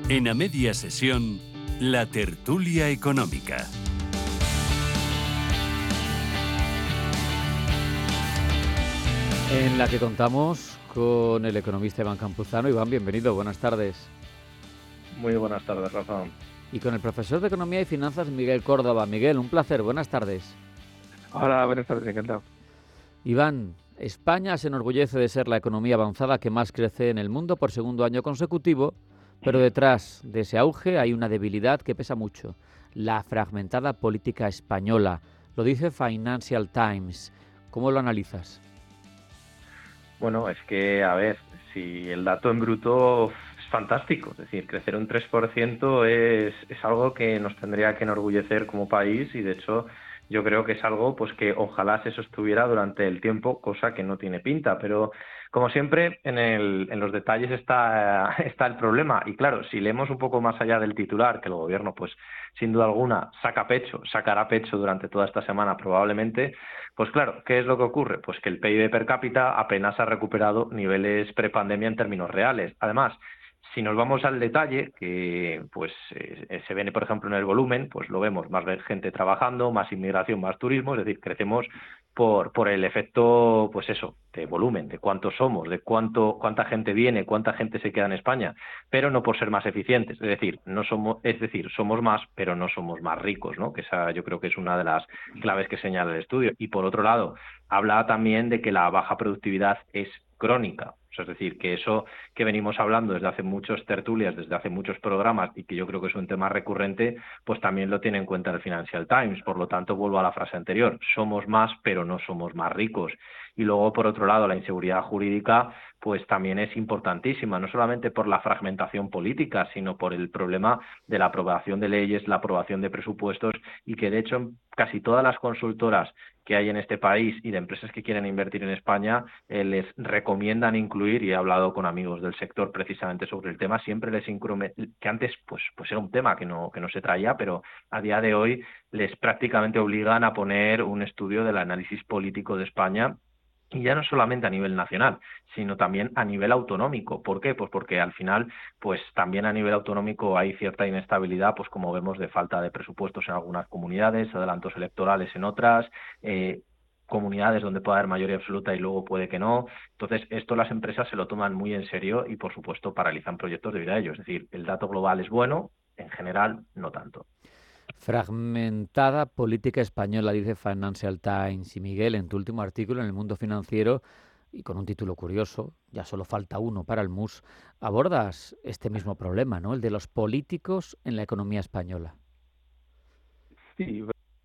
En A Media Sesión, la tertulia económica. En la que contamos con el economista Iván Campuzano. Iván, bienvenido, buenas tardes. Muy buenas tardes, Rafa. Y con el profesor de Economía y Finanzas, Miguel Córdoba. Miguel, un placer, buenas tardes. Hola, buenas tardes, encantado. Iván, España se enorgullece de ser la economía avanzada que más crece en el mundo por segundo año consecutivo, pero detrás de ese auge hay una debilidad que pesa mucho, la fragmentada política española. Lo dice Financial Times. ¿Cómo lo analizas? Bueno, es que, a ver, si el dato en bruto es fantástico, es decir, crecer un 3% es algo que nos tendría que enorgullecer como país y, de hecho, yo creo que es algo pues que ojalá se sostuviera durante el tiempo, cosa que no tiene pinta, pero como siempre en los detalles está el problema y claro, si leemos un poco más allá del titular, que el gobierno pues sin duda alguna sacará pecho durante toda esta semana probablemente, pues claro, ¿qué es lo que ocurre? Pues que el PIB per cápita apenas ha recuperado niveles prepandemia en términos reales. Además, si nos vamos al detalle, que pues se ve, por ejemplo, en el volumen, pues lo vemos, más gente trabajando, más inmigración, más turismo, es decir, crecemos por el efecto, pues eso, de volumen, de cuántos somos, de cuánta gente viene, cuánta gente se queda en España, pero no por ser más eficientes, somos más, pero no somos más ricos, ¿no? Que esa yo creo que es una de las claves que señala el estudio. Y por otro lado, habla también de que la baja productividad es crónica. Es decir, que eso que venimos hablando desde hace muchos tertulias, desde hace muchos programas y que yo creo que es un tema recurrente, pues también lo tiene en cuenta el Financial Times. Por lo tanto, vuelvo a la frase anterior, somos más, pero no somos más ricos. Y luego, por otro lado, la inseguridad jurídica pues también es importantísima, no solamente por la fragmentación política, sino por el problema de la aprobación de leyes, la aprobación de presupuestos y que, de hecho, casi todas las consultoras que hay en este país y de empresas que quieren invertir en España les recomiendan incluir, y he hablado con amigos del sector precisamente sobre el tema, siempre les incluyen, que antes pues era un tema que no se traía, pero a día de hoy les prácticamente obligan a poner un estudio del análisis político de España. Y ya no solamente a nivel nacional, sino también a nivel autonómico. ¿Por qué? Pues porque al final, pues también a nivel autonómico hay cierta inestabilidad, pues como vemos, de falta de presupuestos en algunas comunidades, adelantos electorales en otras, comunidades donde puede haber mayoría absoluta y luego puede que no. Entonces, esto las empresas se lo toman muy en serio y, por supuesto, paralizan proyectos debido a ello. Es decir, el dato global es bueno, en general, no tanto. Fragmentada política española, dice Financial Times. Y Miguel, en tu último artículo en El Mundo Financiero, y con un título curioso, ya solo falta uno para el MUS, abordas este mismo problema, ¿no? El de los políticos en la economía española. Sí,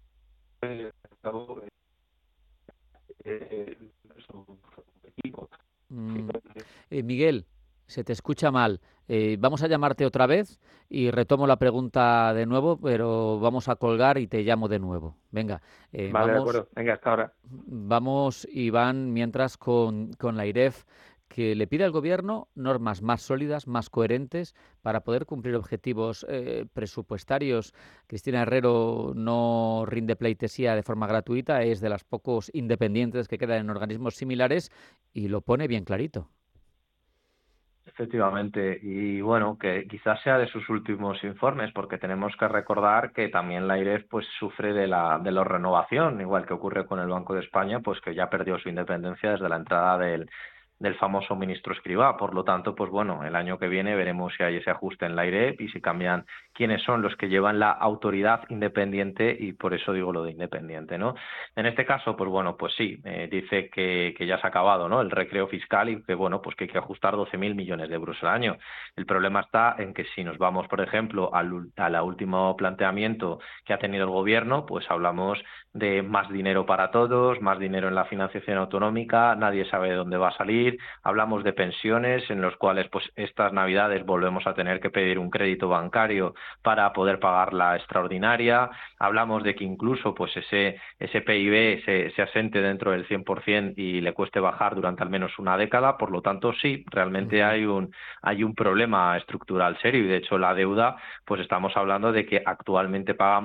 Miguel, se te escucha mal. Vamos a llamarte otra vez y retomo la pregunta de nuevo, pero vamos a colgar y te llamo de nuevo. Venga, vale, vamos. De acuerdo. Venga, hasta ahora. Vamos, Iván, mientras con la IREF, que le pide al Gobierno normas más sólidas, más coherentes, para poder cumplir objetivos presupuestarios. Cristina Herrero no rinde pleitesía de forma gratuita, es de las pocos independientes que quedan en organismos similares y lo pone bien clarito. Efectivamente, y bueno, que quizás sea de sus últimos informes, porque tenemos que recordar que también la IREF pues sufre de la renovación, igual que ocurre con el Banco de España, pues que ya perdió su independencia desde la entrada del famoso ministro Escrivá. Por lo tanto, pues bueno, el año que viene veremos si hay ese ajuste en la IREF y si cambian quiénes son los que llevan la autoridad independiente, y por eso digo lo de independiente, ¿no? En este caso, pues bueno, pues sí, dice que ya se ha acabado, ¿no?, el recreo fiscal y que, bueno, pues que hay que ajustar 12.000 millones de euros al año. El problema está en que si nos vamos, por ejemplo, al último planteamiento que ha tenido el gobierno, pues hablamos de más dinero para todos, más dinero en la financiación autonómica, nadie sabe de dónde va a salir, hablamos de pensiones en los cuales pues estas navidades volvemos a tener que pedir un crédito bancario para poder pagar la extraordinaria, hablamos de que incluso pues ese PIB se asente dentro del 100% y le cueste bajar durante al menos una década. Por lo tanto, sí, realmente hay un problema estructural serio y, de hecho, la deuda, pues estamos hablando de que actualmente pagamos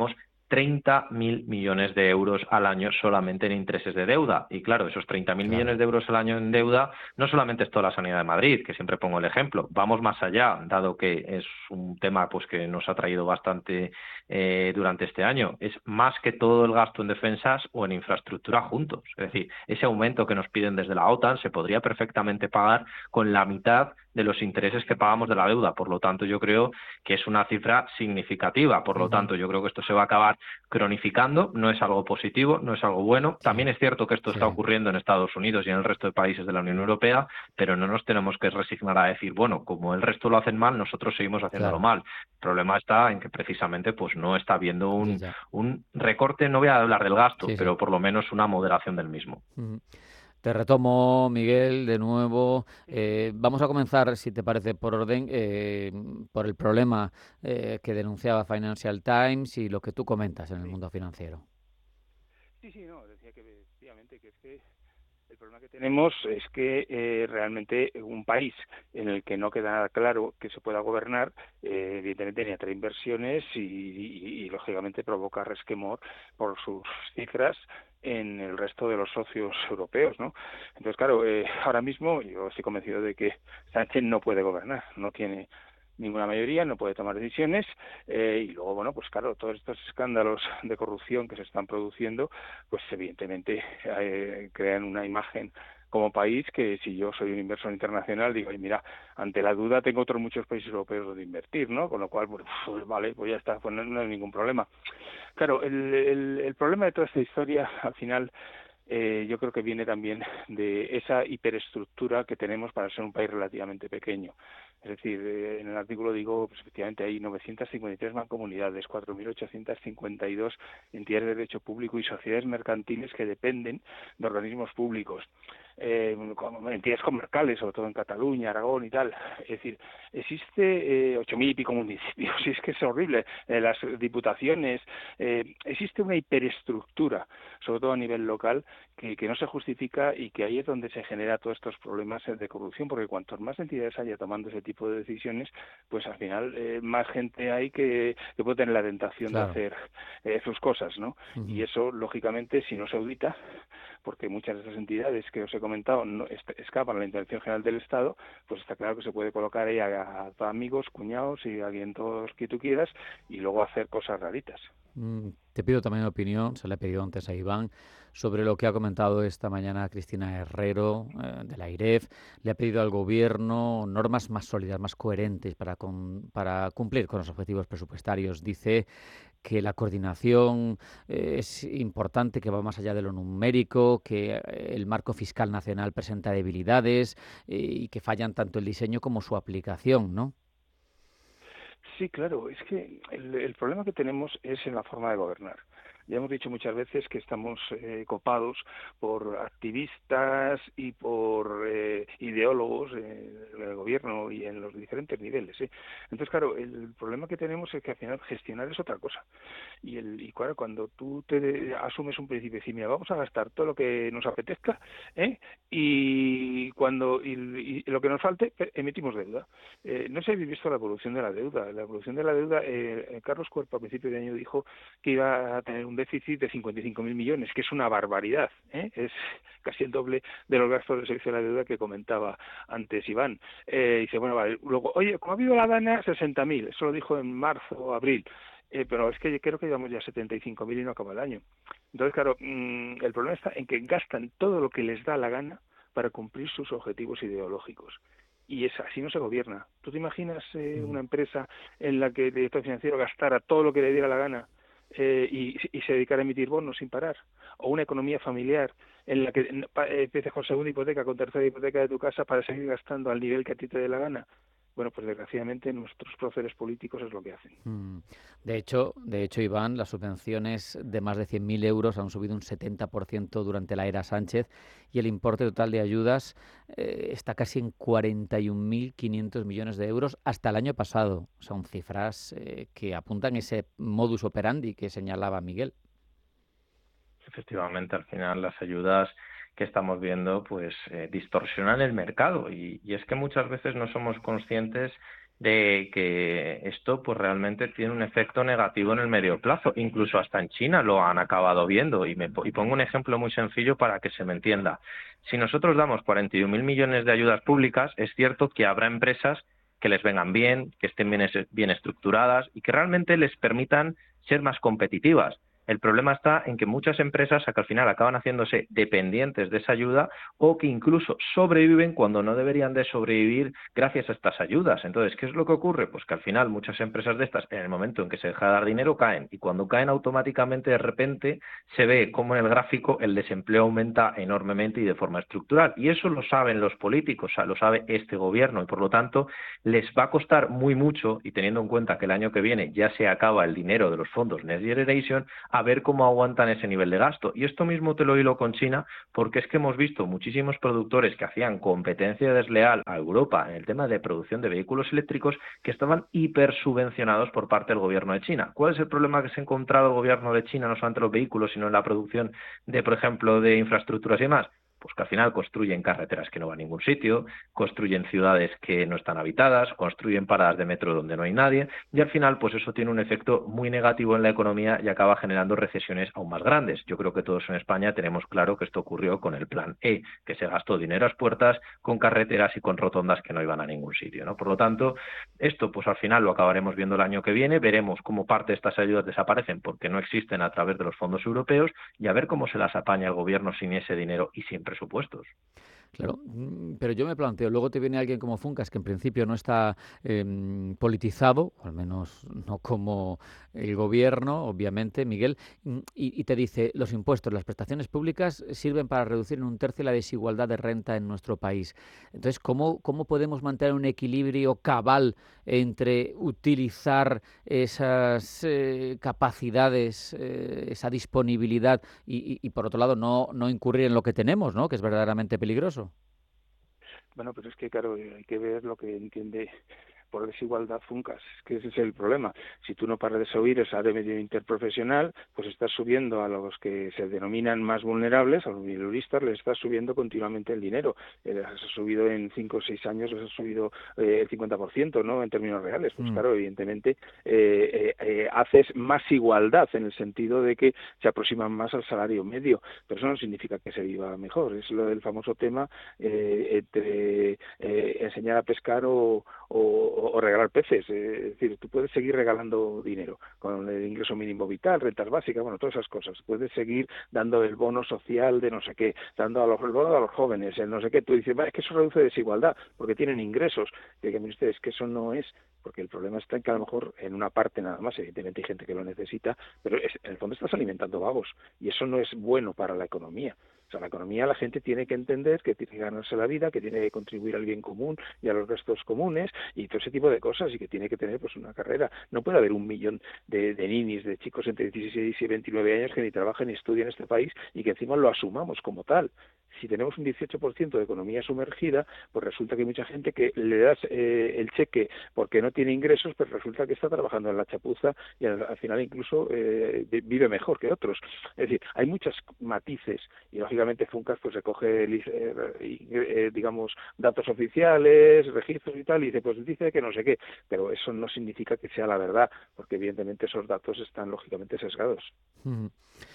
30.000 millones de euros al año solamente en intereses de deuda. Y claro, esos 30.000 millones de euros al año en deuda no solamente es toda la sanidad de Madrid, que siempre pongo el ejemplo, vamos más allá, dado que es un tema pues que nos ha traído bastante durante este año. Es más que todo el gasto en defensas o en infraestructura juntos. Es decir, ese aumento que nos piden desde la OTAN se podría perfectamente pagar con la mitad de los intereses que pagamos de la deuda. Por lo tanto, yo creo que es una cifra significativa. Por lo tanto, yo creo que esto se va a acabar cronificando, no es algo positivo, no es algo bueno. También es cierto que esto está ocurriendo en Estados Unidos y en el resto de países de la Unión Europea, pero no nos tenemos que resignar a decir, bueno, como el resto lo hacen mal, nosotros seguimos haciéndolo mal. El problema está en que precisamente pues no está habiendo un recorte, no voy a hablar del gasto, pero por lo menos una moderación del mismo. Te retomo, Miguel, de nuevo. Vamos a comenzar, si te parece, por orden, por el problema que denunciaba Financial Times y lo que tú comentas en el mundo financiero. No, decía que efectivamente que es que el problema que tenemos es que realmente un país en el que no queda nada claro que se pueda gobernar, evidentemente ni atrae inversiones y lógicamente provoca resquemor por sus cifras en el resto de los socios europeos, ¿no? Entonces, claro, ahora mismo yo estoy convencido de que Sánchez no puede gobernar, no tiene ninguna mayoría, no puede tomar decisiones y luego, bueno, pues claro, todos estos escándalos de corrupción que se están produciendo, pues evidentemente crean una imagen como país que si yo soy un inversor internacional digo, y mira, ante la duda tengo otros muchos países europeos donde invertir, ¿no? Con lo cual, pues vale, pues ya está, pues no hay ningún problema. Claro, el problema de toda esta historia, al final, yo creo que viene también de esa hiperestructura que tenemos para ser un país relativamente pequeño. Es decir, en el artículo digo, pues efectivamente hay 953 mancomunidades, 4.852 entidades de derecho público y sociedades mercantiles que dependen de organismos públicos. Como entidades comarcales, sobre todo en Cataluña, Aragón y tal. Es decir, existe 8.000 y pico municipios, y es que es horrible. Las diputaciones, existe una hiperestructura, sobre todo a nivel local, que no se justifica y que ahí es donde se genera todos estos problemas de corrupción, porque cuanto más entidades haya tomando ese tipo de decisiones, pues al final más gente hay que puede tener la tentación de hacer sus cosas, ¿no? Y eso, lógicamente, si no se audita, porque muchas de esas entidades que os he comentado no escapan a la intervención general del Estado, pues está claro que se puede colocar ahí a amigos, cuñados y a quien todos que tú quieras y luego hacer cosas raritas. Te pido también opinión, se le he pedido antes a Iván, sobre lo que ha comentado esta mañana Cristina Herrero de la AIREF. Le ha pedido al Gobierno normas más sólidas, más coherentes para cumplir con los objetivos presupuestarios. Dice que la coordinación es importante, que va más allá de lo numérico, que el marco fiscal nacional presenta debilidades y que fallan tanto el diseño como su aplicación, ¿no? Sí, claro, es que el problema que tenemos es en la forma de gobernar. Ya hemos dicho muchas veces que estamos copados por activistas y por ideólogos en el gobierno y en los diferentes niveles. Entonces, claro, el problema que tenemos es que al final gestionar es otra cosa. Y claro, cuando tú te asumes un principio y dices, mira, vamos a gastar todo lo que nos apetezca, y lo que nos falte, emitimos deuda. No sé si habéis visto la evolución de la deuda. La evolución de la deuda, Carlos Cuerpo a principio de año dijo que iba a tener un déficit de 55.000 millones, que es una barbaridad, es casi el doble de los gastos de servicio de la deuda que comentaba antes Iván. Dice, bueno, vale, luego, oye, como ha habido la gana, 60.000, eso lo dijo en marzo o abril. Pero es que yo creo que llevamos ya 75.000 y no acaba el año. Entonces, claro, el problema está en que gastan todo lo que les da la gana para cumplir sus objetivos ideológicos. Y así no se gobierna. ¿Tú te imaginas una empresa en la que el director financiero gastara todo lo que le diera la gana y se dedicara a emitir bonos sin parar? O una economía familiar en la que empieces con segunda hipoteca, con tercera hipoteca de tu casa para seguir gastando al nivel que a ti te dé la gana. Bueno, pues desgraciadamente nuestros próceres políticos es lo que hacen. De hecho, Iván, las subvenciones de más de 100.000 euros han subido un 70% durante la era Sánchez y el importe total de ayudas está casi en 41.500 millones de euros hasta el año pasado. Son cifras que apuntan ese modus operandi que señalaba Miguel. Efectivamente, al final las ayudas que estamos viendo pues distorsionan el mercado y es que muchas veces no somos conscientes de que esto pues realmente tiene un efecto negativo en el medio plazo. Incluso hasta en China lo han acabado viendo. Y pongo un ejemplo muy sencillo para que se me entienda. Si nosotros damos 41.000 millones de ayudas públicas, es cierto que habrá empresas que les vengan bien, que estén bien estructuradas y que realmente les permitan ser más competitivas. El problema está en que muchas empresas que al final acaban haciéndose dependientes de esa ayuda o que incluso sobreviven cuando no deberían de sobrevivir gracias a estas ayudas. Entonces, ¿qué es lo que ocurre? Pues que al final muchas empresas de estas, en el momento en que se deja de dar dinero, caen. Y cuando caen automáticamente, de repente, se ve como en el gráfico el desempleo aumenta enormemente y de forma estructural. Y eso lo saben los políticos, o sea, lo sabe este gobierno y por lo tanto les va a costar muy mucho, y teniendo en cuenta que el año que viene ya se acaba el dinero de los fondos Next Generation, a ver cómo aguantan ese nivel de gasto. Y esto mismo te lo hilo con China, porque es que hemos visto muchísimos productores que hacían competencia desleal a Europa en el tema de producción de vehículos eléctricos que estaban hipersubvencionados por parte del gobierno de China. ¿Cuál es el problema que se ha encontrado el gobierno de China, no solamente en los vehículos, sino en la producción de, por ejemplo, de infraestructuras y demás? Pues que al final construyen carreteras que no van a ningún sitio, construyen ciudades que no están habitadas, construyen paradas de metro donde no hay nadie, y al final pues eso tiene un efecto muy negativo en la economía y acaba generando recesiones aún más grandes. Yo creo que todos en España tenemos claro que esto ocurrió con el plan E, que se gastó dinero a las puertas con carreteras y con rotondas que no iban a ningún sitio, ¿no? Por lo tanto, esto pues al final lo acabaremos viendo el año que viene, veremos cómo parte de estas ayudas desaparecen porque no existen a través de los fondos europeos y a ver cómo se las apaña el gobierno sin ese dinero y sin presupuestos. Claro, pero yo me planteo, luego te viene alguien como Funcas, que en principio no está politizado, o al menos no como el gobierno, obviamente, Miguel, y te dice, los impuestos, las prestaciones públicas sirven para reducir en 1/3 la desigualdad de renta en nuestro país. Entonces, ¿cómo podemos mantener un equilibrio cabal entre utilizar esas capacidades, esa disponibilidad y por otro lado, no incurrir en lo que tenemos, ¿no? Que es verdaderamente peligroso? Bueno, pero es que, claro, hay que ver lo que entiende por desigualdad Funcas, que ese es el problema. Si tú no paras de subir esa área medio interprofesional, pues estás subiendo a los que se denominan más vulnerables, a los minoristas, les estás subiendo continuamente el dinero. Has subido en 5 o 6 años, les has subido el 50%, ¿no? En términos reales. Pues claro, evidentemente haces más igualdad en el sentido de que se aproximan más al salario medio, pero eso no significa que se viva mejor. Es lo del famoso tema entre enseñar a pescar o regalar peces. Es decir, tú puedes seguir regalando dinero con el ingreso mínimo vital, rentas básicas, bueno, todas esas cosas. Puedes seguir dando el bono social de no sé qué, dando el bono a los jóvenes, el no sé qué. Tú dices, es que eso reduce desigualdad porque tienen ingresos. Y que ustedes, que eso no es, porque el problema está en que a lo mejor en una parte nada más, evidentemente hay gente que lo necesita, pero en el fondo estás alimentando vagos y eso no es bueno para la economía. O sea, la economía, la gente tiene que entender que tiene que ganarse la vida, que tiene que contribuir al bien común y a los restos comunes y todo ese tipo de cosas y que tiene que tener pues una carrera. No puede haber 1 millón de ninis, de chicos entre 16 y 29 años que ni trabajan ni estudian en este país y que encima lo asumamos como tal. Si tenemos un 18% de economía sumergida, pues resulta que hay mucha gente que le das el cheque porque no tiene ingresos, pero resulta que está trabajando en la chapuza y al final incluso vive mejor que otros. Es decir, hay muchos matices y lógicamente Funcas pues recoge digamos datos oficiales, registros y tal, y dice pues dice que no sé qué, pero eso no significa que sea la verdad, porque evidentemente esos datos están lógicamente sesgados. Mm.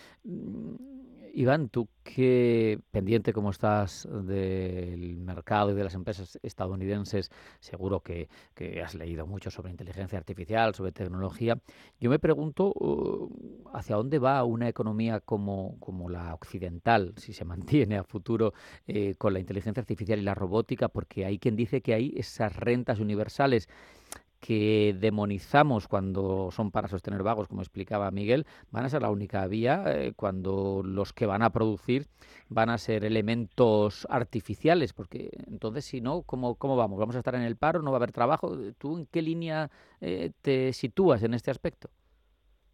Iván, tú que pendiente como estás del mercado y de las empresas estadounidenses, seguro que has leído mucho sobre inteligencia artificial, sobre tecnología. Yo me pregunto hacia dónde va una economía como la occidental, si se mantiene a futuro con la inteligencia artificial y la robótica, porque hay quien dice que hay esas rentas universales que demonizamos cuando son para sostener vagos, como explicaba Miguel, van a ser la única vía cuando los que van a producir van a ser elementos artificiales, porque entonces si no, ¿cómo vamos? ¿Vamos a estar en el paro? ¿No va a haber trabajo? ¿Tú en qué línea te sitúas en este aspecto?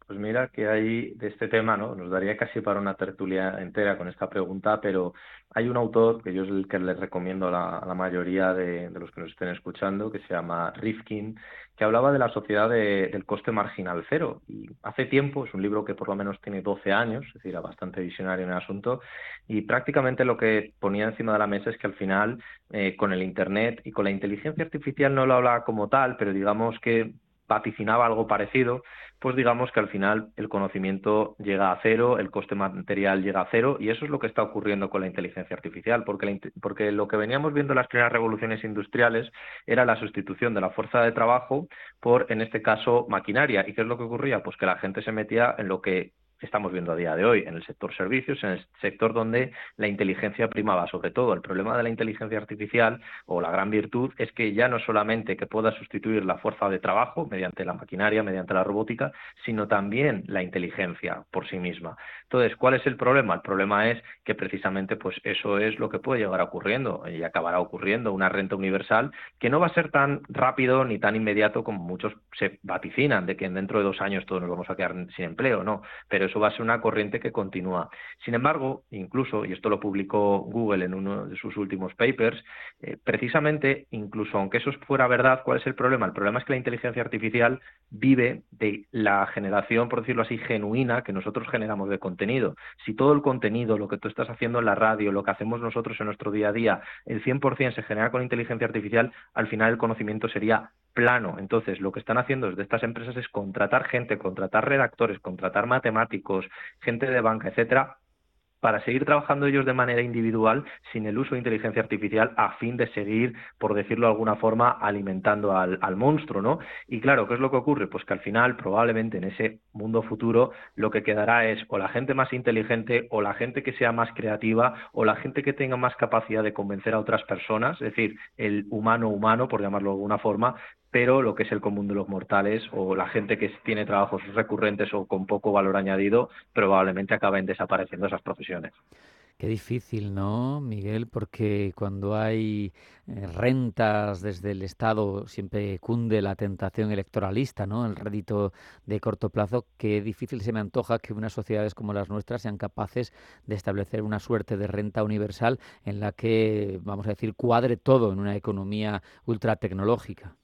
Pues mira que hay de este tema, ¿no? Nos daría casi para una tertulia entera con esta pregunta, pero hay un autor que yo es el que les recomiendo a la mayoría de los que nos estén escuchando, que se llama Rifkin, que hablaba de la sociedad del coste marginal cero. Y hace tiempo, es un libro que por lo menos tiene 12 años, es decir, era bastante visionario en el asunto, y prácticamente lo que ponía encima de la mesa es que al final, con el Internet y con la inteligencia artificial no lo hablaba como tal, pero digamos que vaticinaba algo parecido, pues digamos que al final el conocimiento llega a cero, el coste material llega a cero, y eso es lo que está ocurriendo con la inteligencia artificial, porque lo que veníamos viendo en las primeras revoluciones industriales era la sustitución de la fuerza de trabajo por, en este caso, maquinaria. ¿Y qué es lo que ocurría? Pues que la gente se metía en lo que estamos viendo a día de hoy, en el sector servicios, en el sector donde la inteligencia primaba sobre todo. El problema de la inteligencia artificial, o la gran virtud, es que ya no solamente que pueda sustituir la fuerza de trabajo mediante la maquinaria, mediante la robótica, sino también la inteligencia por sí misma. Entonces, ¿cuál es el problema? El problema es que precisamente pues eso es lo que puede llegar ocurriendo y acabará ocurriendo, una renta universal que no va a ser tan rápido ni tan inmediato como muchos se vaticinan, de que dentro de 2 años todos nos vamos a quedar sin empleo, no, pero eso va a ser una corriente que continúa. Sin embargo, incluso, y esto lo publicó Google en uno de sus últimos papers, precisamente, incluso aunque eso fuera verdad, ¿cuál es el problema? El problema es que la inteligencia artificial vive de la generación, por decirlo así, genuina que nosotros generamos de contenido. Si todo el contenido, lo que tú estás haciendo en la radio, lo que hacemos nosotros en nuestro día a día, el 100% se genera con inteligencia artificial, al final el conocimiento sería plano. Entonces, lo que están haciendo desde estas empresas es contratar gente, contratar redactores, contratar matemáticos, gente de banca, etcétera, para seguir trabajando ellos de manera individual sin el uso de inteligencia artificial a fin de seguir, por decirlo de alguna forma, alimentando al monstruo, ¿no? Y claro, ¿qué es lo que ocurre? Pues que al final, probablemente en ese mundo futuro, lo que quedará es o la gente más inteligente, o la gente que sea más creativa, o la gente que tenga más capacidad de convencer a otras personas, es decir, el humano, por llamarlo de alguna forma, pero lo que es el común de los mortales o la gente que tiene trabajos recurrentes o con poco valor añadido, probablemente acaben desapareciendo esas profesiones. Qué difícil, ¿no, Miguel? Porque cuando hay rentas desde el Estado siempre cunde la tentación electoralista, ¿no? El rédito de corto plazo. Qué difícil se me antoja que unas sociedades como las nuestras sean capaces de establecer una suerte de renta universal en la que, vamos a decir, cuadre todo en una economía ultratecnológica.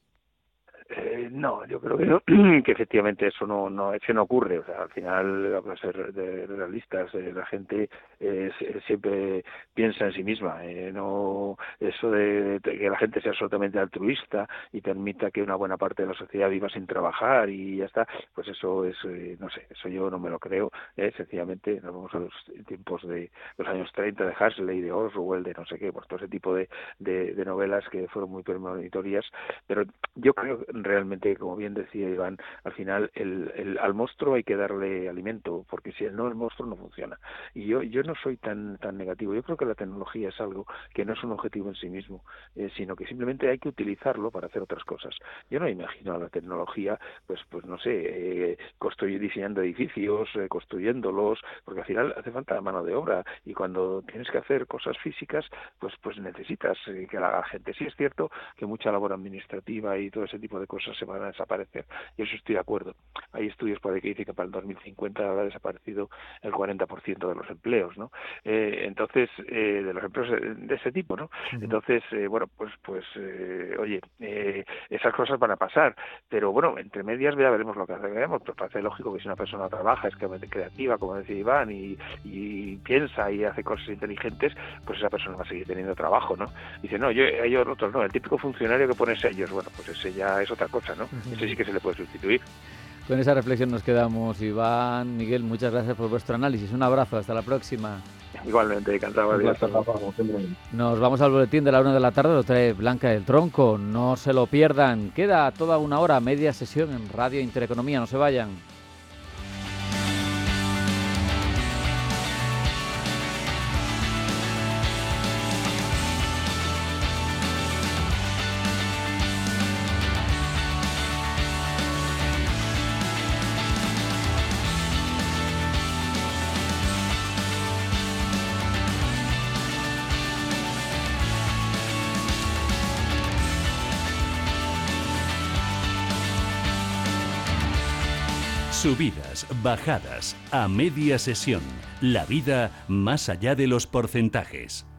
No, yo creo que no, que efectivamente eso no ocurre. O sea, al final, vamos a ser realistas, la gente siempre piensa en sí misma. No, eso de que la gente sea absolutamente altruista y permita que una buena parte de la sociedad viva sin trabajar y ya está, pues eso es, no sé, eso yo no me lo creo. Sencillamente, nos vamos a los tiempos de los años 30 de Huxley, de Orwell, de no sé qué, pues todo ese tipo de novelas que fueron muy premonitorias, pero yo creo realmente, como bien decía Iván, al final al monstruo hay que darle alimento, porque si no, el monstruo no funciona. Y yo no soy tan negativo. Yo creo que la tecnología es algo que no es un objetivo en sí mismo, sino que simplemente hay que utilizarlo para hacer otras cosas. Yo no imagino a la tecnología, pues no sé, diseñando edificios, construyéndolos, porque al final hace falta mano de obra, y cuando tienes que hacer cosas físicas, pues necesitas que la haga gente. Sí es cierto que mucha labor administrativa y todo ese tipo de cosas se van a desaparecer, y eso estoy de acuerdo. Hay estudios por ahí que dicen que para el 2050 habrá desaparecido el 40% de los empleos, ¿no? Entonces, de los empleos de ese tipo, ¿no? Uh-huh. Entonces, bueno, oye, esas cosas van a pasar, pero bueno, entre medias ya veremos lo que hacemos. Pues parece lógico que si una persona trabaja, es creativa, como decía Iván, y piensa y hace cosas inteligentes, pues esa persona va a seguir teniendo trabajo, ¿no? Dice, no, ellos otros no, el típico funcionario que pone sellos, bueno, pues ese ya es otra cosa, ¿no? Uh-huh. Ese sí que se le puede sustituir. Con esa reflexión nos quedamos. Iván, Miguel, muchas gracias por vuestro análisis. Un abrazo, hasta la próxima. Igualmente, encantado. Nos vamos al boletín de la 1 de la tarde, lo trae Blanca del Tronco. No se lo pierdan. Queda toda una hora, media sesión en Radio Intereconomía. No se vayan. Subidas, bajadas, a media sesión. La vida más allá de los porcentajes.